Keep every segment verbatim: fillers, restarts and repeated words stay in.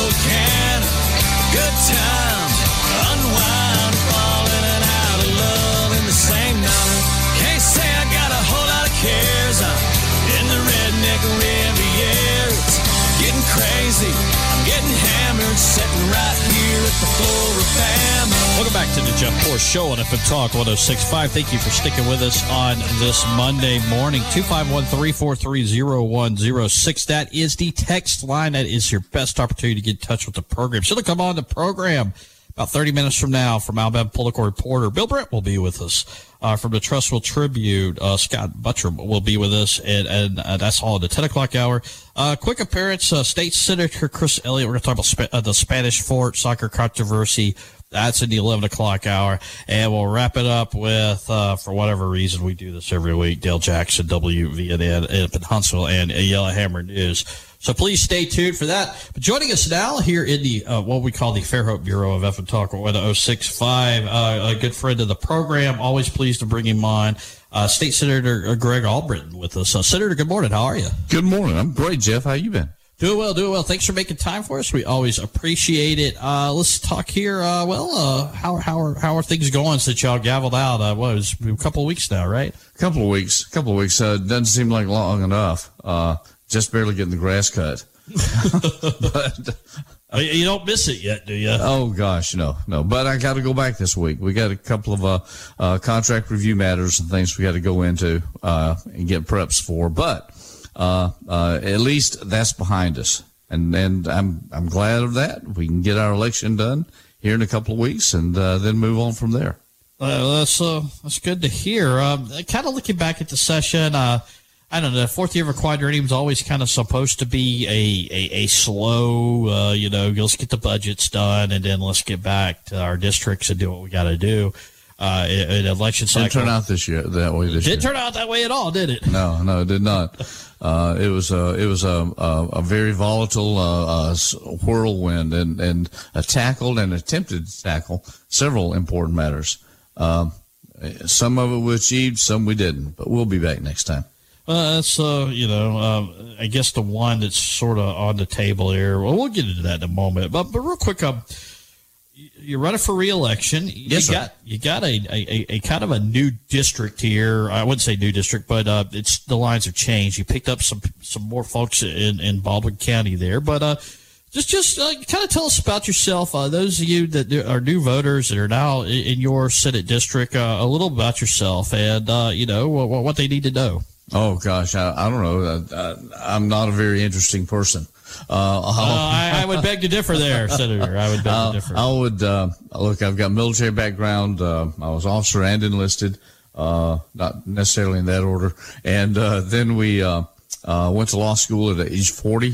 old can. Good times, unwind, falling and out of love in the same night. Can't say I got a whole lot of cares. I'm in the redneck Riviera. It's getting crazy. I'm getting hammered, sitting right here at the Flora family. Welcome back to the Jeff Poor Show on F M Talk one oh six point five. Thank you for sticking with us on this Monday morning. two five one, three four three, zero one zero six. That is the text line. That is your best opportunity to get in touch with the program. Should have come on the program about thirty minutes from now from Alabama political reporter Bill Brett will be with us. Uh, from the Trussville Tribune, uh, Scott Buttram will be with us, and, and uh, that's all at the ten o'clock hour. Uh, quick appearance, uh, State Senator Chris Elliott. We're going to talk about Sp- uh, the Spanish Fort soccer controversy. That's in the eleven o'clock hour. And we'll wrap it up with, uh, for whatever reason, we do this every week, Dale Jackson, W V N N, up in Huntsville, and Yellowhammer News. So please stay tuned for that. But joining us now here in the uh, what we call the Fairhope Bureau of F M Talk one oh six point five, uh, a good friend of the program, always pleased to bring him on, uh, State Senator Greg Albritton with us. Uh, Senator, good morning. How are you? Good morning. I'm great, Jeff. How you been? Doing well, doing well. Thanks for making time for us. We always appreciate it. Uh, let's talk here. Uh, well, uh, how how are how are things going since y'all gavelled out? Uh, what, it was a couple of weeks now, right? A couple of weeks. A couple of weeks. Uh, doesn't seem like long enough. Uh, just barely getting the grass cut. but uh, you don't miss it yet, do you? Oh gosh, no, no. But I got to go back this week. We got a couple of uh, uh, contract review matters and things we got to go into uh, and get preps for. But uh, uh, at least that's behind us, and and I'm I'm glad of that. We can get our election done here in a couple of weeks, and uh, then move on from there. Uh, that's uh, that's good to hear. Um, kind of looking back at the session. Uh, I don't know. The fourth year of a quadrennium is always kind of supposed to be a, a, a slow, uh, you know, let's get the budgets done and then let's get back to our districts and do what we got to do. Uh, in, in election cycle. Didn't turn out this year that way. This Didn't year. turn out that way at all, did it? No, no, it did not. Uh, it was a, it was a, a, a very volatile, uh, uh, whirlwind and, and uh, tackled and attempted to tackle several important matters. Um, some of it we achieved, some we didn't, but we'll be back next time. Uh, that's, uh, you know, um, I guess the one that's sort of on the table here. Well, we'll get into that in a moment. But, but real quick, um, you're running for re-election. Yes, you sir. got you got a, a, a kind of a new district here. I wouldn't say new district, but uh, it's the lines have changed. You picked up some some more folks in, in Baldwin County there. But uh, just just uh, kind of tell us about yourself. Uh, those of you that are new voters that are now in your Senate district, uh, a little about yourself and uh, you know what, what they need to know. Oh gosh, I, I don't know. I, I'm not a very interesting person. Uh, uh, I, I would beg to differ there, Senator. I would beg uh, to differ. I would uh, look. I've got military background. Uh, I was officer and enlisted, uh, not necessarily in that order. And uh, then we uh, uh, went to law school at age forty.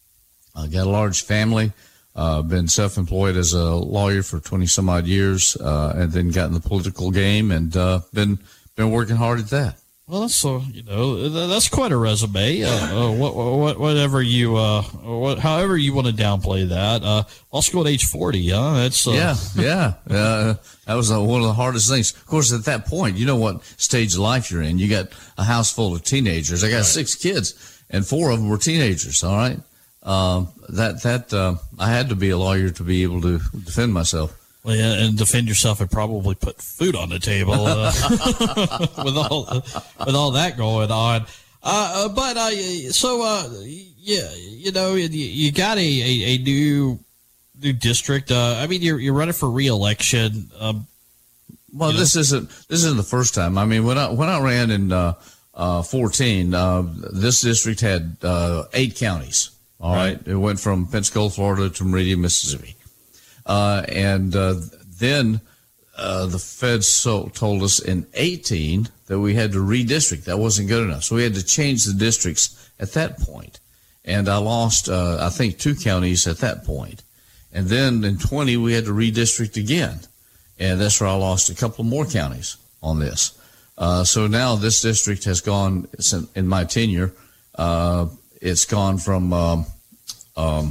I got a large family. Uh, been self-employed as a lawyer for twenty some odd years, uh, and then got in the political game and uh, been been working hard at that. Well, that's uh, you know that's quite a resume. Uh, uh, what, what, whatever you, uh, what, however you want to downplay that. Uh, law school at age forty, huh? That's uh, yeah, yeah. Uh, that was uh, one of the hardest things. Of course, at that point, you know what stage of life you're in. You got a house full of teenagers. I got right. six kids, and four of them were teenagers. All right, uh, that that uh, I had to be a lawyer to be able to defend myself. Well, yeah, and defend yourself and probably put food on the table uh, with all with all that going on. Uh, but uh, so uh, yeah, you know, you, you got a, a, a new new district. Uh, I mean, you're you're running for re-election. Um, well, this know. isn't this isn't the first time. I mean, when I when I ran in uh, uh, fourteen, uh, this district had uh, eight counties. All right. right, it went from Pensacola, Florida, to Meridian, Mississippi. Uh, and uh, then uh, the feds so, told us in eighteen that we had to redistrict. That wasn't good enough. So we had to change the districts at that point. And I lost, uh, I think, two counties at that point. And then in twenty, we had to redistrict again. And that's where I lost a couple more counties on this. Uh, so now this district has gone, in my tenure, uh, it's gone from um, um,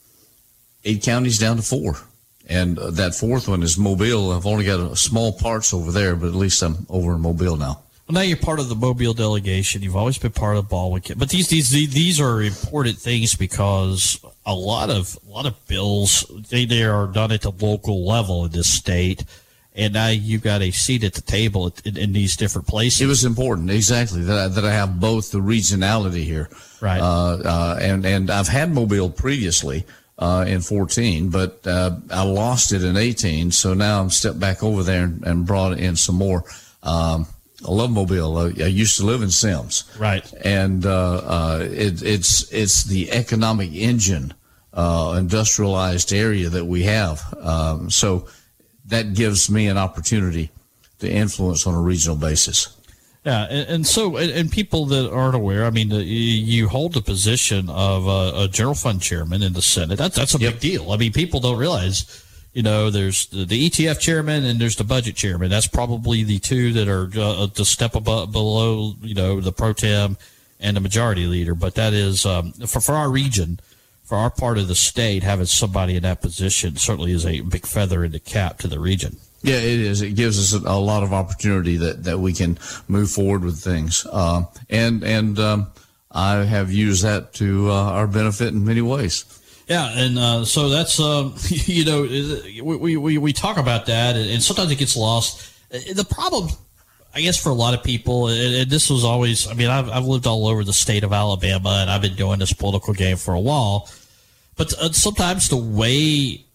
eight counties down to four. And uh, that fourth one is Mobile. I've only got a small parts over there, but at least I'm over in Mobile now. Well, now you're part of the Mobile delegation. You've always been part of Baldwin. But these these these are important things because a lot of a lot of bills they, they are done at the local level in this state, and now you got a seat at the table in, in these different places. It was important, exactly, that I, that I have both the regionality here, right? Uh, uh, and and I've had Mobile previously uh, in fourteen, but uh, I lost it in eighteen, so now I'm stepped back over there and, and brought in some more. Um, I love Mobile. I, I used to live in Sims, right? And uh, uh, it, it's it's the economic engine, uh, industrialized area that we have. Um, so that gives me an opportunity to influence on a regional basis. Yeah, and, and so and, and people that aren't aware, I mean, uh, you hold the position of uh, a general fund chairman in the Senate. That, that's a yep. big deal. I mean, people don't realize. You know, there's the, the E T F chairman and there's the budget chairman. That's probably the two that are uh, the step above, below, you know, the pro tem and the majority leader. But that is um, for, for our region, for our part of the state, having somebody in that position certainly is a big feather in the cap to the region. Yeah, it is. It gives us a, a lot of opportunity that, that we can move forward with things. Uh, and and um, I have used that to uh, our benefit in many ways. Yeah, and uh, so that's, um, you know, we, we, we talk about that, and sometimes it gets lost. The problem, I guess, for a lot of people, and this was always, I mean, I've, I've lived all over the state of Alabama, and I've been doing this political game for a while, but sometimes the way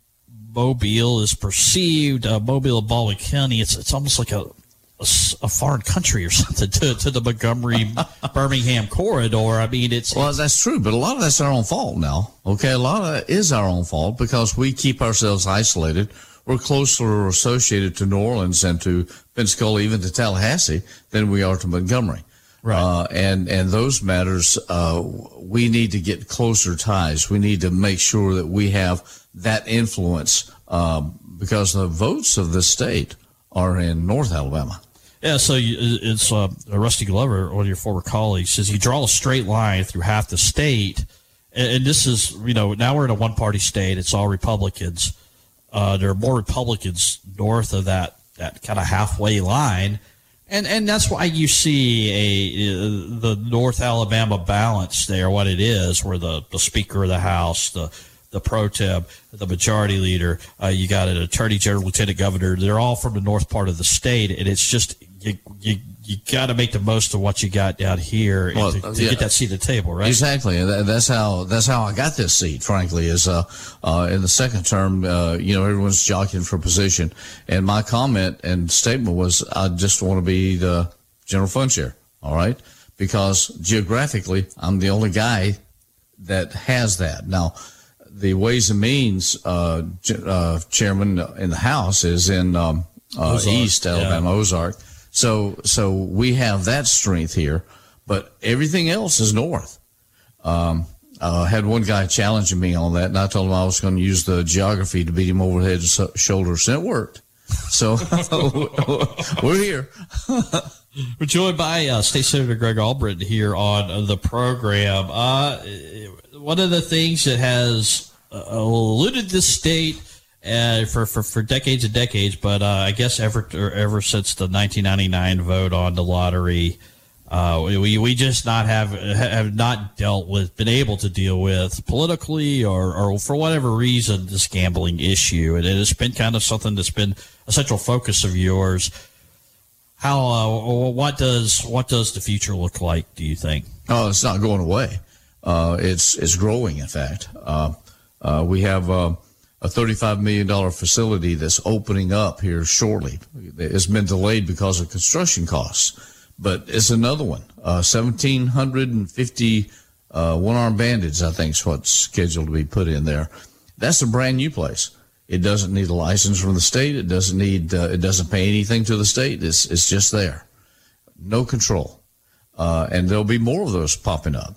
Mobile is perceived, uh, Mobile and Baldwin County, it's it's almost like a A, a foreign country or something to, to the Montgomery Birmingham corridor. I mean, it's well, that's true, but a lot of that's our own fault now. Okay, a lot of that is our own fault because we keep ourselves isolated. We're closer associated to New Orleans and to Pensacola, even to Tallahassee, than we are to Montgomery. Right. Uh, and and those matters, uh, we need to get closer ties. We need to make sure that we have that influence um, because the votes of the state are in North Alabama. Yeah, so you, it's uh, Rusty Glover, one of your former colleagues, says you draw a straight line through half the state, and, and this is, you know, now we're in a one-party state. It's all Republicans. Uh, there are more Republicans north of that that kind of halfway line, and and that's why you see a uh, the North Alabama balance there, what it is, where the, the Speaker of the House, the the pro tem, the majority leader, uh, you got an attorney general, lieutenant governor. They're all from the north part of the state, and it's just you you, you got to make the most of what you got down here well, to, to yeah, get that seat at the table, right? Exactly. That's how that's how I got this seat. Frankly, is uh, uh, in the second term, uh, you know, everyone's jockeying for position, and my comment and statement was, I just want to be the general fund chair. All right, because geographically, I'm the only guy that has that now. The Ways and Means uh, uh, chairman in the House is in um, uh, East Alabama, yeah. Ozark. So, so we have that strength here, but everything else is north. Um, I had one guy challenging me on that, and I told him I was going to use the geography to beat him over head and shoulders, and it worked. So we're here. We're joined by uh, State Senator Greg Albritton here on the program. Uh, one of the things that has uh, eluded this state uh, for, for, for decades and decades, but uh, I guess ever ever since the nineteen ninety-nine vote on the lottery, uh, we we just not have have not dealt with, been able to deal with politically or, or for whatever reason this gambling issue, and it has been kind of something that's been a central focus of yours. How uh, what does what does the future look like, do you think? Oh, it's not going away. Uh, it's it's growing. In fact, uh, uh, we have uh, a thirty-five million dollars facility that's opening up here shortly. It's been delayed because of construction costs, but it's another one. Uh, one thousand seven hundred fifty uh, one-armed bandits, I think, is what's scheduled to be put in there. That's a brand new place. It doesn't need a license from the state. It doesn't need. Uh, it doesn't pay anything to the state. It's it's just there, no control, uh, and there'll be more of those popping up.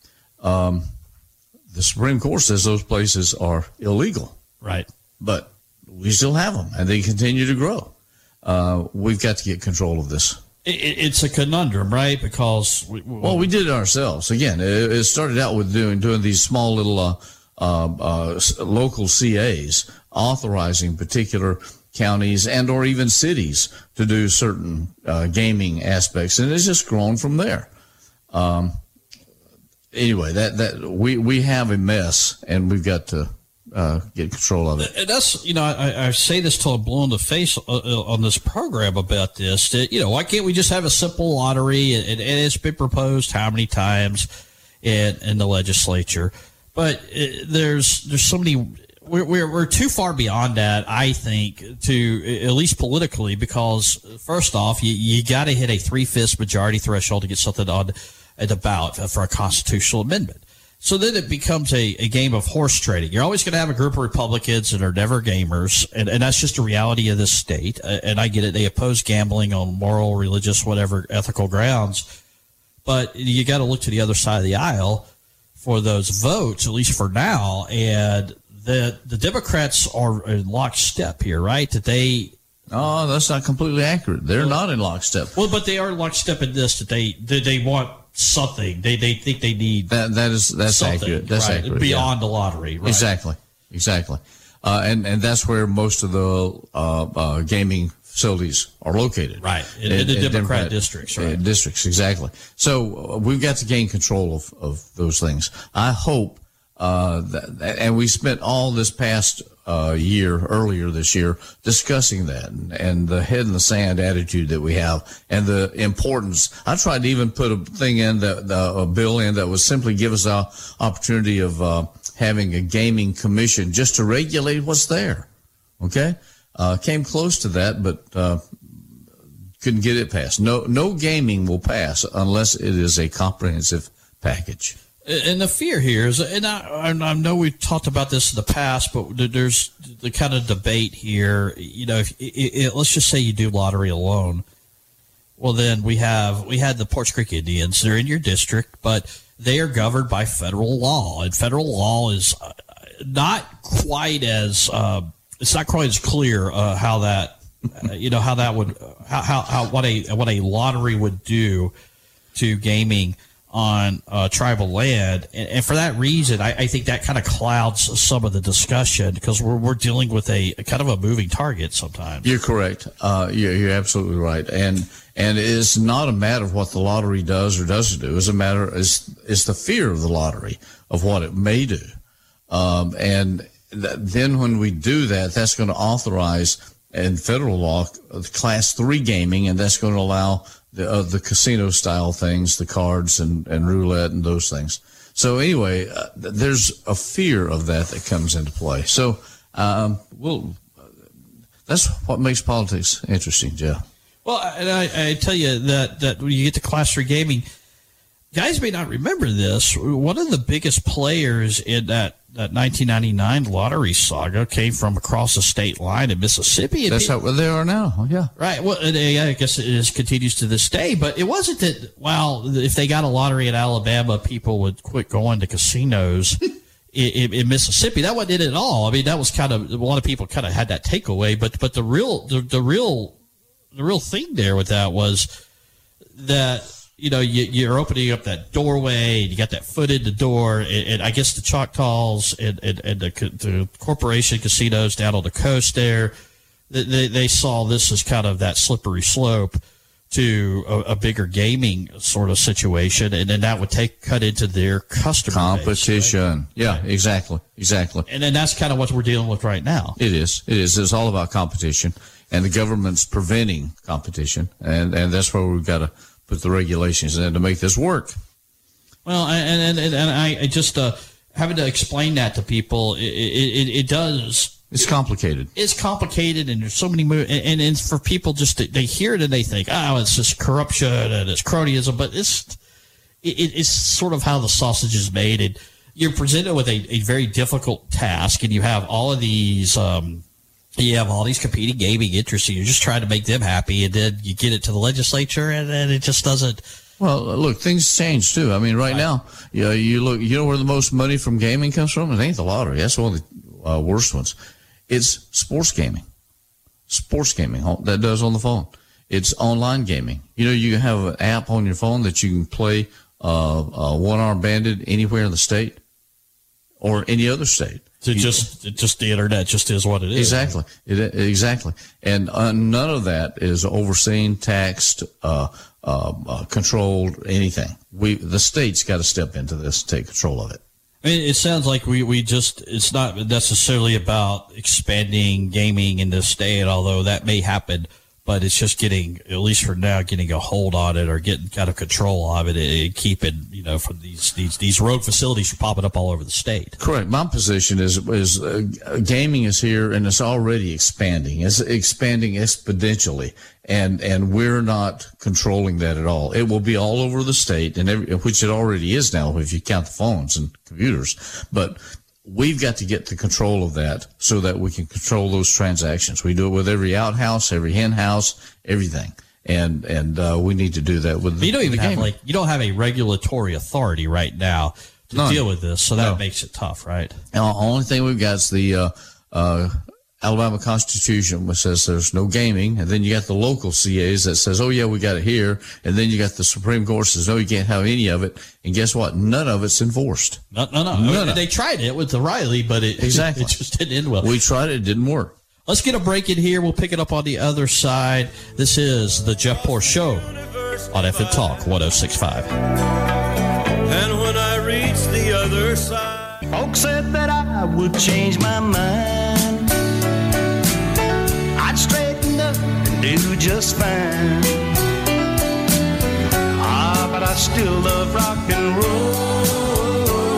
Um, the Supreme Court says those places are illegal, right? But we still have them, and they continue to grow. Uh, we've got to get control of this. It, it's a conundrum, right? Because we, we, well, we did it ourselves. Again, it, it started out with doing doing these small little uh, uh, uh, local C As. Authorizing particular counties and or even cities to do certain uh, gaming aspects, and it's just grown from there. Um, anyway, that, that we, we have a mess, and we've got to uh, get control of it. And that's, you know, I, I say this till I'm blue in the face on this program about this. That, you know, why can't we just have a simple lottery? And, and it's been proposed how many times in in the legislature, but it, there's there's so many. We're, we're we're too far beyond that, I think, to at least politically, because first off, you you got to hit a three fifths majority threshold to get something on the ballot for a constitutional amendment. So then it becomes a, a game of horse trading. You're always going to have a group of Republicans that are never gamers, and, and that's just a reality of this state. Uh, and I get it. They oppose gambling on moral, religious, whatever ethical grounds. But you got to look to the other side of the aisle for those votes, at least for now. And the the Democrats are in lockstep here, right? That they Oh, that's not completely accurate. They're well, not in lockstep. Well, but they are in lockstep in this, that they that they want something. They they think they need that. That is that's accurate. That's right, accurate. Beyond yeah. the lottery, right? Exactly, exactly. Uh, and and that's where most of the uh, uh, gaming facilities are located. Right, in, in, in the in Democrat, Democrat districts. Right, uh, districts exactly. So uh, we've got to gain control of of those things. I hope. Uh, that, and we spent all this past uh, year, earlier this year, discussing that and, and the head in the sand attitude that we have and the importance. I tried to even put a thing in, that, the, a bill in that would simply give us an opportunity of uh, having a gaming commission just to regulate what's there. Okay? Uh, came close to that, but uh, couldn't get it passed. No, no gaming will pass unless it is a comprehensive package. And the fear here is, and I, I know we've talked about this in the past, but there's the kind of debate here. You know, if it, it, let's just say you do lottery alone. Well, then we have we had the Porch Creek Indians. They're in your district, but they are governed by federal law, and federal law is not quite as uh, it's not quite as clear uh, how that uh, you know how that would how, how how what a what a lottery would do to gaming on uh, tribal land, and, and for that reason, I, I think that kind of clouds some of the discussion because we're we're dealing with a, a kind of a moving target sometimes. You're correct. Uh, you're, you're absolutely right, and and it's not a matter of what the lottery does or doesn't do. It's a matter is it's the fear of the lottery of what it may do, um, and th- then when we do that, that's going to authorize in federal law class three gaming, and that's going to allow the uh, the casino style things, the cards and, and roulette and those things. So anyway, uh, there's a fear of that that comes into play. So um, we'll, uh, that's what makes politics interesting, Jeff. Well, and I, I tell you that, that when you get to class three gaming, guys may not remember this. One of the biggest players in that, that nineteen ninety-nine lottery saga came from across the state line in Mississippi. That's how they are now. Yeah. Right. Well, I guess it is, continues to this day. But it wasn't that, well, if they got a lottery in Alabama, people would quit going to casinos in, in, in Mississippi. That wasn't it at all. I mean, that was kind of, a lot of people kind of had that takeaway. But but the real the, the real the real thing there with that was that, you know, you, you're opening up that doorway, and you got that foot in the door, and, and I guess the Choctaws and, and, and the, the corporation casinos down on the coast there, they, they saw this as kind of that slippery slope to a, a bigger gaming sort of situation, and then that would take cut into their customer competition. Base, right? Yeah, right. exactly, exactly. And then that's kind of what we're dealing with right now. It is. It is. It's all about competition, and the government's preventing competition, and, and that's where we've got to put the regulations in to make this work. Well, and and, and I just uh, having to explain that to people, it, it, it does. It's complicated. It's complicated, and there's so many moves. And, and it's for people just to, they hear it and they think, oh, it's just corruption and it's cronyism. But it's it, it's sort of how the sausage is made. And you're presented with a, a very difficult task, and you have all of these. Um, You have all these competing gaming interests, and you're just trying to make them happy, and then you get it to the legislature, and then it just doesn't. Well, look, things change too. I mean, right, right. now, you know, you look, you know where the most money from gaming comes from? It ain't the lottery. That's one of the uh, worst ones. It's sports gaming. Sports gaming that does on the phone. It's online gaming. You know, you have an app on your phone that you can play uh, uh, One Arm Bandit anywhere in the state or any other state. To just, just the internet just is what it is. Exactly. It, exactly. And uh, none of that is overseen, taxed, uh, uh, uh, controlled anything. We the state's got to step into this, take control of it. I mean, it sounds like we, we just, it's not necessarily about expanding gaming in this state, although that may happen, but it's just getting, at least for now, getting a hold on it or getting kind of control of it and keeping, you know, from these, these, these rogue facilities are popping up all over the state. Correct. My position is, is uh, gaming is here and it's already expanding. It's expanding exponentially. And, and we're not controlling that at all. It will be all over the state, and every, which it already is now if you count the phones and computers. But we've got to get the control of that so that we can control those transactions. We do it with every outhouse, every hen house, everything. And, and, uh, we need to do that with the, you don't even the have gaming. like, you don't have a regulatory authority right now to None. deal with this. So that No. makes it tough, right? The only thing we've got is the, uh, uh, Alabama Constitution, which says there's no gaming, and then you got the local C As that says, oh yeah, we got it here, and then you got the Supreme Court says, no, you can't have any of it, and guess what? None of it's enforced. No, no, no. None of they tried it with the Riley, but it, Exactly. it just didn't end well. We tried it, it didn't work. Let's get a break in here. We'll pick it up on the other side. This is the Jeff Poor Show on F M Talk one oh six point five. And when I reach the other side, Folks said that I would change my mind. I'd straighten up and do just fine. Ah, but I still love rock and roll.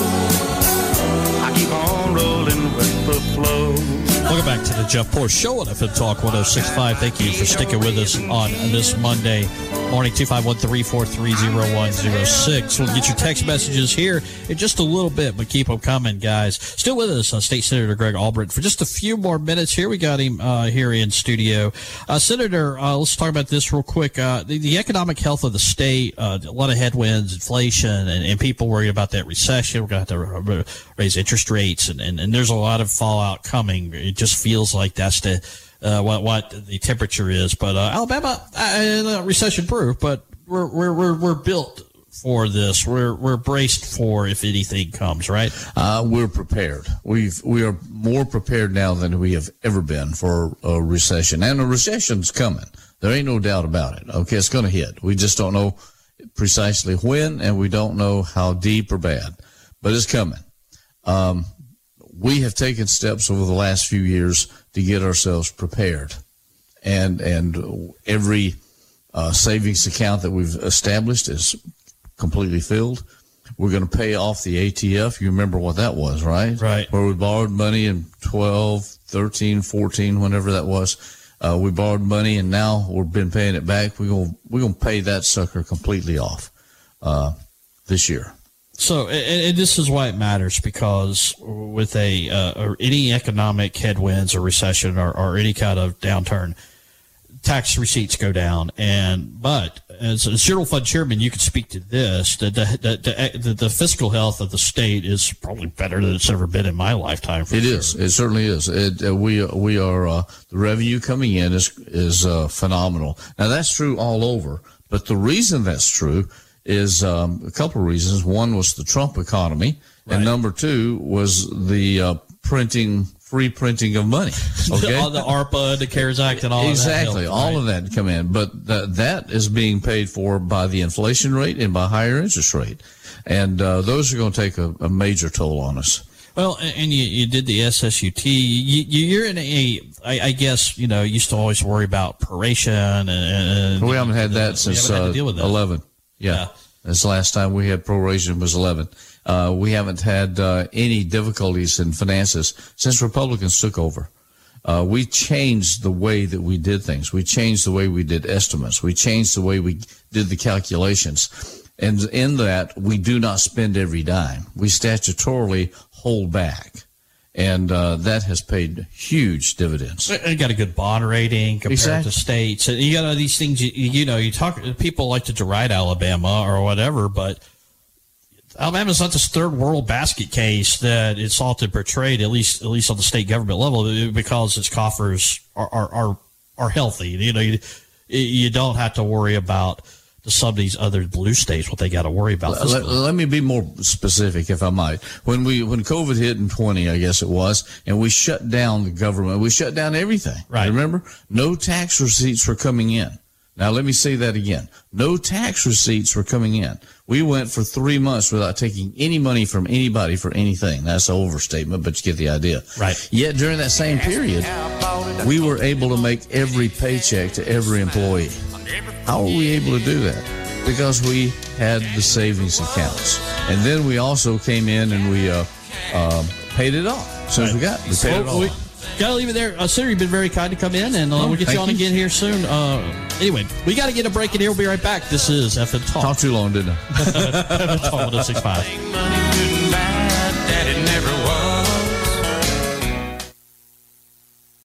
I keep on rolling with the flow. Welcome back to the Jeff Poor Show on F M Talk one oh six point five. Thank you for sticking with us on this Monday morning. two five one, three four three, zero one zero six. We'll get your text messages here in just a little bit, but keep them coming, guys. Still with us, uh, State Senator Greg Albritton for just a few more minutes here. We got him uh, here in studio. Uh, Senator, uh, let's talk about this real quick. Uh, the, the economic health of the state, uh, a lot of headwinds, inflation, and, and people worried about that recession. We're going to have to raise interest rates, and, and, and there's a lot of fallout coming. It just feels like that's the uh, what what the temperature is. But uh, Alabama, uh, recession proof, but we're we're we're we're built for this. We're we're braced for if anything comes, right? Uh, we're prepared. We've we are more prepared now than we have ever been for a recession, and a recession's coming. There ain't no doubt about it. Okay, it's going to hit. We just don't know precisely when, and we don't know how deep or bad, but it's coming. Um, we have taken steps over the last few years to get ourselves prepared, and and every uh, savings account that we've established is completely filled. We're going to pay off the A T F. You remember what that was, right? Right. Where we borrowed money in twelve, thirteen, fourteen, whenever that was. Uh, we borrowed money, and now we've been paying it back. We're going we're going to pay that sucker completely off uh, this year. So, and, and this is why it matters, because with a uh, or any economic headwinds or recession or, or any kind of downturn, tax receipts go down. And but as a general fund chairman, you can speak to this. The the the, the, the fiscal health of the state is probably better than it's ever been in my lifetime. For It sure. is. It certainly is. It, uh, we we are uh, the revenue coming in is is uh, phenomenal. Now that's true all over, but the reason that's true is um, a couple of reasons. One was the Trump economy, Right. and number two was the uh, printing, free printing of money. Okay, All the ARPA, the CARES Act, and all exactly, of that. all right? of that come in, but th- that is being paid for by the inflation rate and by higher interest rate, and uh, those are going to take a, a major toll on us. Well, and you, you did the S S U T. You, you're in a, I, I guess, you know, you used to always worry about proration. And, and We haven't had that we since haven't had to uh, deal with that. eleven. Yeah. Yeah. This last time we had proration was eleven. Uh, we haven't had uh, any difficulties in finances since Republicans took over. Uh, we changed the way that we did things. We changed the way we did estimates. We changed the way we did the calculations. And in that, we do not spend every dime. We statutorily hold back. And uh, that has paid huge dividends. You got a good bond rating compared Exactly. to states. And you got all these things, you, you know, you talk, people like to deride Alabama or whatever, but Alabama's not this third world basket case that it's often portrayed, at least, at least on the state government level, because its coffers are, are, are, are healthy. You know, you, you don't have to worry about to some of these other blue states, what they got to worry about. Let, let me be more specific, if I might. When we when COVID hit in twenty, I guess it was, and we shut down the government, we shut down everything. Right. Remember, no tax receipts were coming in. Now, let me say that again. No tax receipts were coming in. We went for three months without taking any money from anybody for anything. That's an overstatement, but you get the idea. Right. Yet during that same period, we were able to make every paycheck to every employee. How were we able to do that? Because we had the savings accounts. And then we also came in and we uh, uh, paid it off. As soon as we got it, we paid it Well, we- off. Gotta leave it there. Uh, Senator, you've been very kind to come in, and uh, Oh, we'll get you thank on you. again here soon. Uh, anyway, we got to get a break in here. We'll be right back. This is F N Talk. Talked too long, didn't I? F N Talk one oh six point five. Money